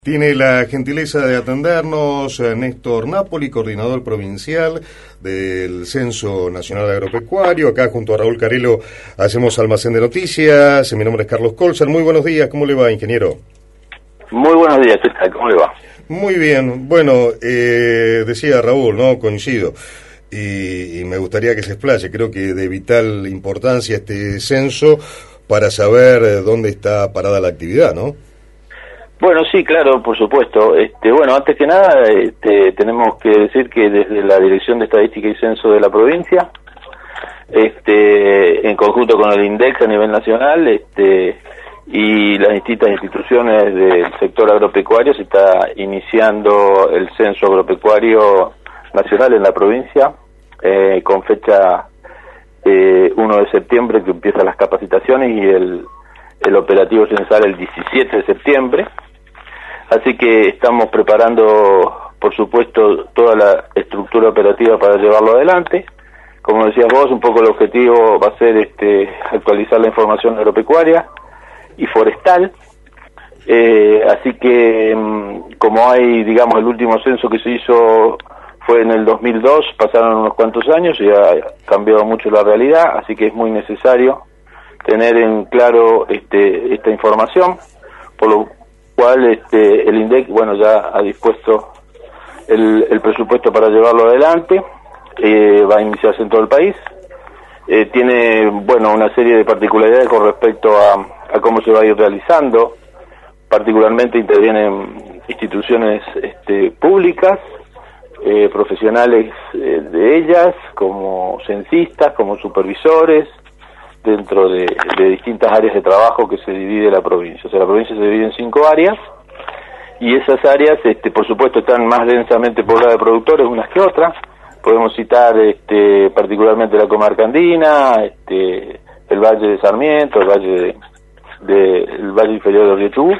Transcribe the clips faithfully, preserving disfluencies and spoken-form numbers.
Tiene la gentileza de atendernos Néstor Napoli, coordinador provincial del Censo Nacional Agropecuario. Acá junto a Raúl Carelo hacemos Almacén de Noticias. Mi nombre es Carlos Colzer. Muy buenos días, ¿cómo le va, ingeniero? Muy buenos días, ¿qué tal? ¿Cómo le va? Muy bien. Bueno, eh, decía Raúl, ¿no? Coincido. Y, y me gustaría que se explaye. Creo que de vital importancia este censo para saber dónde está parada la actividad, ¿no? Bueno, sí, claro, por supuesto. Este, bueno, antes que nada, este, tenemos que decir que desde la Dirección de Estadística y Censo de la provincia, este, en conjunto con el INDEC a nivel nacional, este, y las distintas instituciones del sector agropecuario, se está iniciando el censo agropecuario nacional en la provincia, eh, con fecha eh, uno de septiembre, que empiezan las capacitaciones, y el, el operativo censal el diecisiete de septiembre. Así que estamos preparando, por supuesto, toda la estructura operativa para llevarlo adelante. Como decías vos, un poco el objetivo va a ser este, actualizar la información agropecuaria y forestal. Eh, así que, como hay, digamos, el último censo que se hizo fue en el dos mil dos, pasaron unos cuantos años y ha cambiado mucho la realidad, así que es muy necesario tener en claro este, esta información, por lo cual este, el INDEC, bueno, ya ha dispuesto el, el presupuesto para llevarlo adelante. Eh, va a iniciarse en todo el país. Eh, tiene, bueno, una serie de particularidades con respecto a, a cómo se va a ir realizando. Particularmente intervienen instituciones este, públicas, eh, profesionales eh, de ellas, como censistas, como supervisores, dentro de, de distintas áreas de trabajo que se divide la provincia. O sea, la provincia se divide en cinco áreas, y esas áreas, este, por supuesto, están más densamente pobladas de productores unas que otras. Podemos citar este, particularmente la comarca andina, este, el Valle de Sarmiento, el Valle de, de, el Valle Inferior del Río Chubut.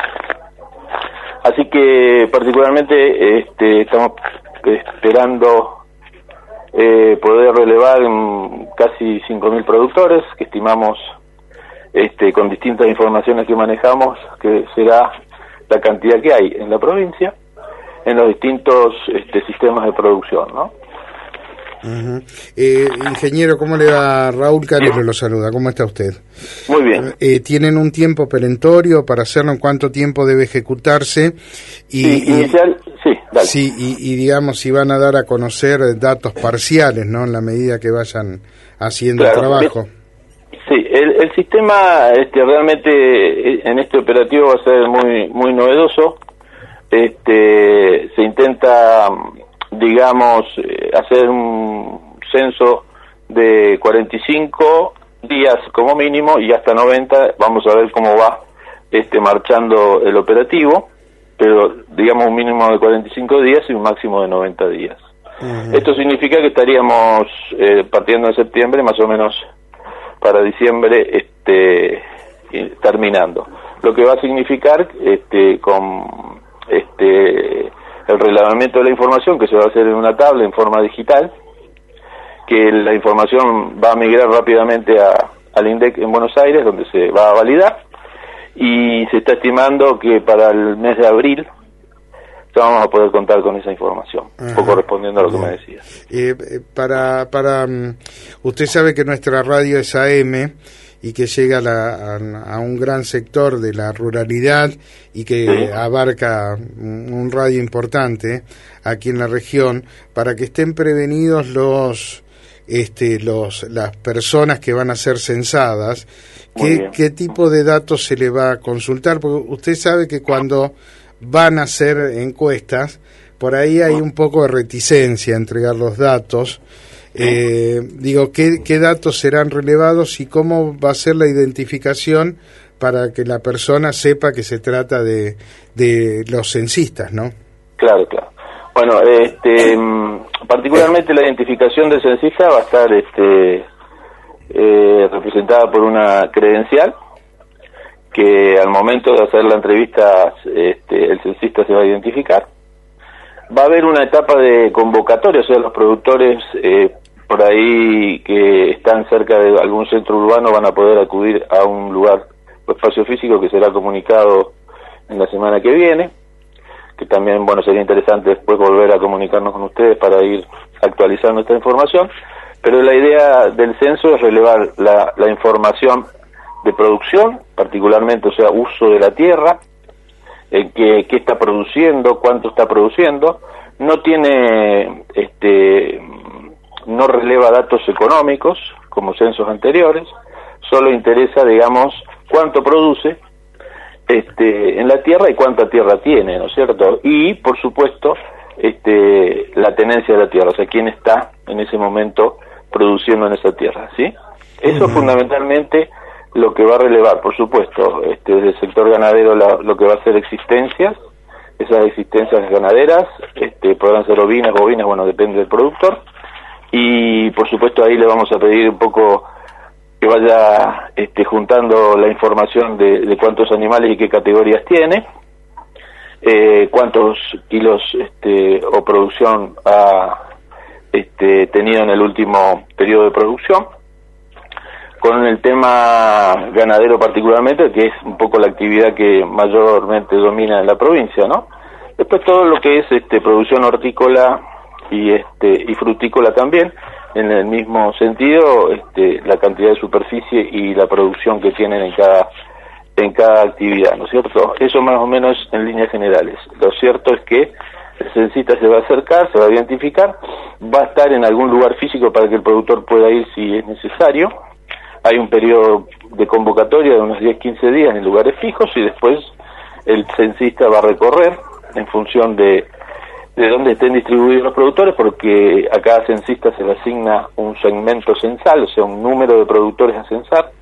Así que, particularmente, este, estamos esperando Eh, poder relevar um, casi cinco mil productores, que estimamos, este, con distintas informaciones que manejamos, que será la cantidad que hay en la provincia, en los distintos este, sistemas de producción, ¿no? Uh-huh. eh, ingeniero, ¿cómo le va? Raúl Carelo lo saluda, ¿cómo está usted? Muy bien. Eh, ¿Tienen un tiempo perentorio para hacerlo? ¿En cuánto tiempo debe ejecutarse? Y, sí, inicial, y, sí, dale. Sí, y, y digamos, si van a dar a conocer datos parciales, ¿no? En la medida que vayan haciendo claro, el trabajo. Sí, el, el sistema este, realmente en este operativo va a ser muy, muy novedoso. Este, se intenta, digamos, hacer un censo de cuarenta y cinco días como mínimo y hasta noventa. Vamos a ver cómo va este marchando el operativo, pero digamos un mínimo de cuarenta y cinco días y un máximo de noventa días. Uh-huh. Esto significa que estaríamos eh, partiendo de septiembre, más o menos para diciembre, este terminando. Lo que va a significar este con este el relevamiento de la información, que se va a hacer en una tabla en forma digital, que la información va a migrar rápidamente a, al INDEC en Buenos Aires, donde se va a validar, y se está estimando que para el mes de abril ya vamos a poder contar con esa información, Ajá. un poco respondiendo a lo Bien. que me decía. Eh, para, para, usted sabe que nuestra radio es A M, y que llega a, la, a, a un gran sector de la ruralidad y que sí. abarca un, un radio importante aquí en la región, para que estén prevenidos los este los las personas que van a ser censadas. ¿Qué, qué tipo de datos se le va a consultar? Porque usted sabe que cuando van a hacer encuestas, por ahí hay un poco de reticencia a entregar los datos. Eh, digo, ¿qué, ¿qué datos serán relevados y cómo va a ser la identificación para que la persona sepa que se trata de, de los censistas, ¿no? Claro, claro. Bueno, este, particularmente la identificación del censista va a estar este, eh, representada por una credencial, que al momento de hacer la entrevista este, el censista se va a identificar. Va a haber una etapa de convocatoria, o sea, los productores eh, por ahí que están cerca de algún centro urbano van a poder acudir a un lugar o espacio físico que será comunicado en la semana que viene. que también, bueno, sería interesante después volver a comunicarnos con ustedes para ir actualizando esta información, pero la idea del censo es relevar la, la información de producción, particularmente, o sea, uso de la tierra, eh, qué, qué está produciendo, cuánto está produciendo. No tiene, este, no releva datos económicos, como censos anteriores, solo interesa, digamos, cuánto produce este, en la tierra y cuánta tierra tiene, ¿no es cierto? Y, por supuesto, este, la tenencia de la tierra, o sea, quién está en ese momento produciendo en esa tierra, ¿sí? Eso es fundamentalmente lo que va a relevar, por supuesto, este, desde el sector ganadero la, lo que va a ser existencias, esas existencias ganaderas, este, podrán ser ovinas, bovinas, bueno, depende del productor, y por supuesto ahí le vamos a pedir un poco que vaya este, juntando la información de, de cuántos animales y qué categorías tiene, eh, cuántos kilos este, o producción ha este, tenido en el último periodo de producción, con el tema ganadero particularmente, que es un poco la actividad que mayormente domina en la provincia, ¿no? Después todo lo que es este producción hortícola y este y frutícola también, en el mismo sentido, este la cantidad de superficie y la producción que tienen en cada en cada actividad, ¿no es cierto? Eso más o menos en líneas generales. Lo cierto es que el censista se va a acercar, se va a identificar, va a estar en algún lugar físico para que el productor pueda ir si es necesario. Hay un periodo de convocatoria de unos diez a quince días en lugares fijos y después el censista va a recorrer en función de, de dónde estén distribuidos los productores, porque a cada censista se le asigna un segmento censal, o sea, un número de productores a censar.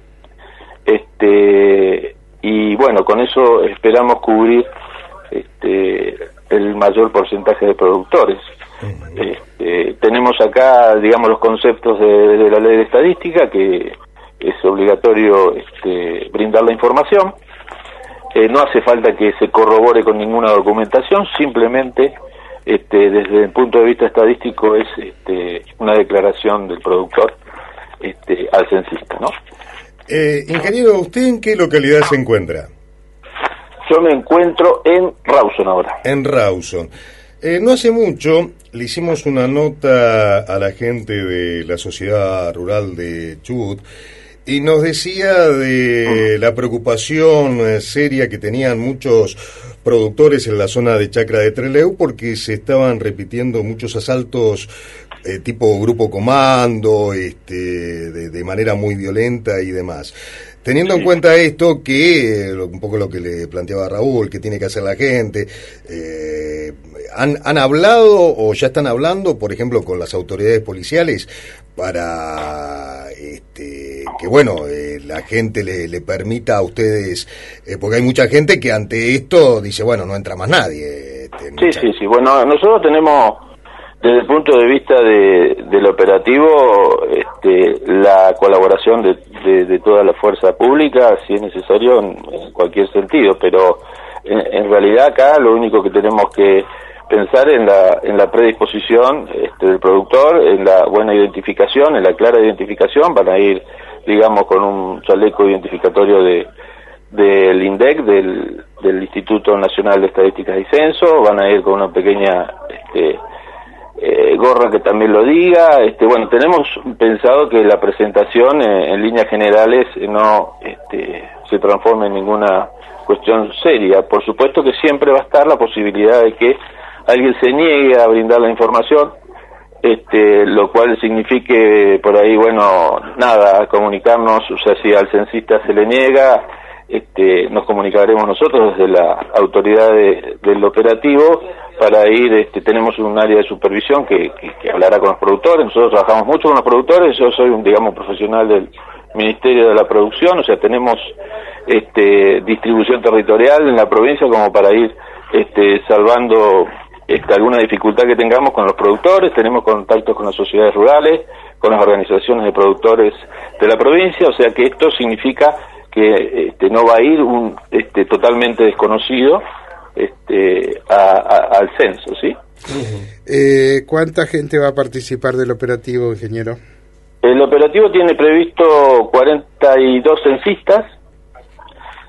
Este, y bueno, con eso esperamos cubrir este, el mayor porcentaje de productores. Este, tenemos acá, digamos, los conceptos de, de la ley de estadística, que es obligatorio este, brindar la información. Eh, no hace falta que se corrobore con ninguna documentación, simplemente este, desde el punto de vista estadístico es este, una declaración del productor este, al censista, ¿no? Eh, ingeniero, ¿usted en qué localidad se encuentra? Yo me encuentro en Rawson ahora. En Rawson. Eh, no hace mucho le hicimos una nota a la gente de la Sociedad Rural de Chubut y nos decía de la preocupación eh, seria que tenían muchos productores en la zona de Chacra de Trelew porque se estaban repitiendo muchos asaltos eh, tipo grupo comando, este, de, de manera muy violenta y demás. Teniendo en cuenta esto, que eh, un poco lo que le planteaba Raúl, que tiene que hacer la gente, eh, ¿han, ¿han hablado o ya están hablando, por ejemplo, con las autoridades policiales para este, que, bueno, eh, la gente le, le permita a ustedes, eh, porque hay mucha gente que ante esto dice, bueno, no entra más nadie. Este, sí, mucha... sí, sí, bueno, nosotros tenemos, desde el punto de vista de, del operativo, este, la colaboración de, de, de toda la fuerza pública, si es necesario, en, en cualquier sentido, pero en, en realidad acá lo único que tenemos que pensar en la en la predisposición este, del productor, en la buena identificación, en la clara identificación. Van a ir, digamos, con un chaleco identificatorio de del INDEC, del, del Instituto Nacional de Estadísticas y Censo, van a ir con una pequeña este, eh, gorra que también lo diga. Este, bueno, tenemos pensado que la presentación eh, en líneas generales eh, no este, se transforme en ninguna cuestión seria. Por supuesto que siempre va a estar la posibilidad de que alguien se niegue a brindar la información, este, lo cual signifique por ahí, bueno, nada, comunicarnos, o sea, si al censista se le niega, este, nos comunicaremos nosotros desde la autoridad de, del operativo para ir, este, tenemos un área de supervisión que, que, que hablará con los productores. Nosotros trabajamos mucho con los productores, yo soy un, digamos, profesional del Ministerio de la Producción, o sea, tenemos este, distribución territorial en la provincia como para ir este, salvando Este, alguna dificultad que tengamos con los productores. Tenemos contactos con las sociedades rurales, con las organizaciones de productores de la provincia, o sea que esto significa que este, no va a ir un este, totalmente desconocido este, a, a, al censo, ¿sí? Eh, ¿Cuánta gente va a participar del operativo, ingeniero? El operativo tiene previsto cuarenta y dos censistas,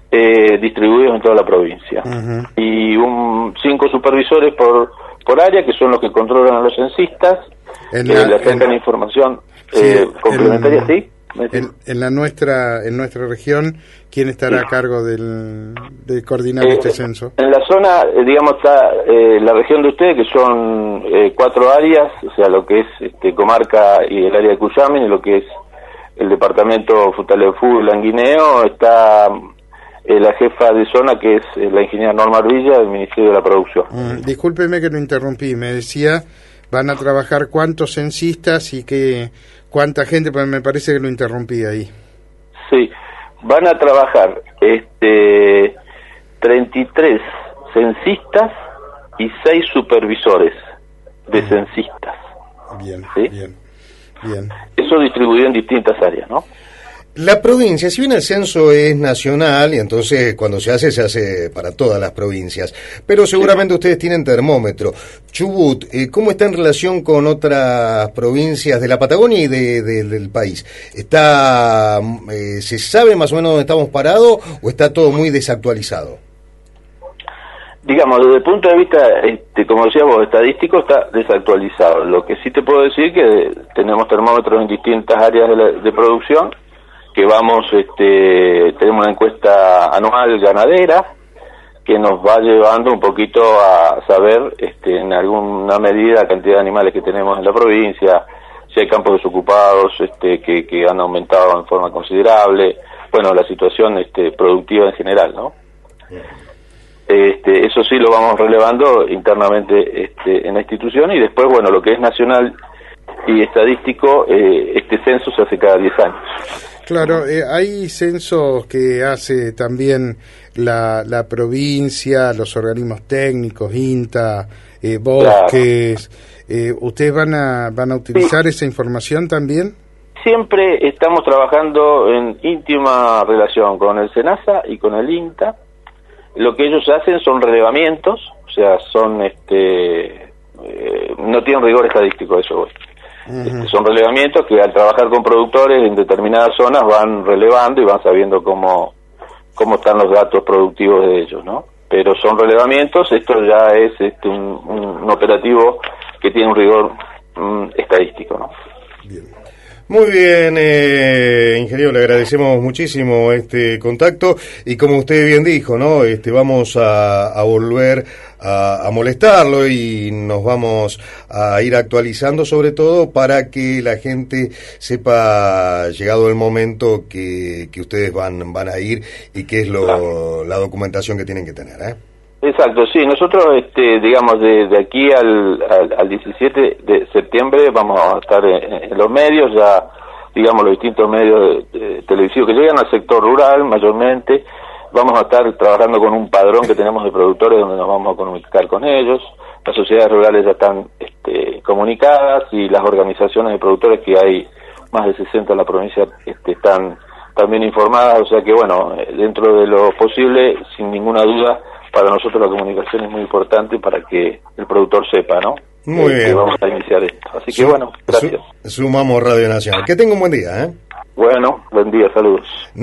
eh, distribuidos en toda la provincia. Uh-huh. Y un, cinco supervisores por, por área, que son los que controlan a los censistas, que la, le acercan en, información sí, eh, complementaria, en, ¿sí? En, en la nuestra en nuestra región, ¿quién estará sí. a cargo del, de coordinar eh, este censo? En la zona, eh, digamos, está eh, la región de ustedes, que son eh, cuatro áreas, o sea, lo que es este, comarca y el área de Cuyamen, y lo que es el departamento Futaleufú y Languineo, está eh, la jefa de zona, que es eh, la ingeniera Norma Arvilla, del Ministerio de la Producción. Mm, discúlpeme que lo interrumpí, me decía, van a trabajar cuántos censistas y qué, cuánta gente, pues me parece que lo interrumpí ahí. Sí, van a trabajar este treinta y tres censistas y seis supervisores de mm. censistas. Bien, ¿sí? bien, bien. Eso distribuido en distintas áreas, ¿no? La provincia, si bien el censo es nacional, y entonces cuando se hace, se hace para todas las provincias, pero seguramente sí. ustedes tienen termómetro. Chubut, eh, ¿cómo está en relación con otras provincias de la Patagonia y de, de, del país? ¿Está, eh, ¿Se sabe más o menos dónde estamos parados o está todo muy desactualizado? Digamos, desde el punto de vista, este, como decía vos, estadístico, está desactualizado. Lo que sí te puedo decir que tenemos termómetros en distintas áreas de, la, de producción, que vamos, este, tenemos una encuesta anual ganadera que nos va llevando un poquito a saber, este, en alguna medida, la cantidad de animales que tenemos en la provincia, si hay campos desocupados, este, que, que han aumentado en forma considerable, bueno, la situación, este, productiva en general, ¿no? Este, eso sí lo vamos relevando internamente, este, en la institución, y después, bueno, lo que es nacional y estadístico, eh, este censo se hace cada diez años. Claro, eh, hay censos que hace también la, la provincia, los organismos técnicos, INTA, eh, bosques. Claro. Eh, ¿Ustedes van a van a utilizar sí. esa información también? Siempre estamos trabajando en íntima relación con el SENASA y con el INTA. Lo que ellos hacen son relevamientos, o sea, son este eh, no tienen rigor estadístico, eso voy. Uh-huh. Este, son relevamientos que al trabajar con productores en determinadas zonas van relevando y van sabiendo cómo cómo están los datos productivos de ellos, ¿no? Pero son relevamientos, esto ya es este un, un operativo que tiene un rigor um, estadístico, ¿no? Bien. Muy bien, eh, ingeniero, le agradecemos muchísimo este contacto y como usted bien dijo, ¿no? Este, vamos a, a volver a, a molestarlo y nos vamos a ir actualizando, sobre todo para que la gente sepa, llegado el momento, que, que ustedes van van a ir y qué es lo claro. la documentación que tienen que tener, ¿eh? Exacto, sí, nosotros, este, digamos, de, de aquí al, al, al diecisiete de septiembre vamos a estar en, en los medios, ya, digamos, los distintos medios de, de, televisivos que llegan al sector rural mayormente. Vamos a estar trabajando con un padrón que tenemos de productores donde nos vamos a comunicar con ellos. Las sociedades rurales ya están este, comunicadas y las organizaciones de productores, que hay más de sesenta en la provincia, este, están también informadas, o sea que, bueno, dentro de lo posible, sin ninguna duda, para nosotros la comunicación es muy importante para que el productor sepa, ¿no? Muy eh, bien. Que vamos a iniciar esto. Así que, bueno, gracias. Sumamos Radio Nacional. Que tenga un buen día, ¿eh? Bueno, buen día, saludos.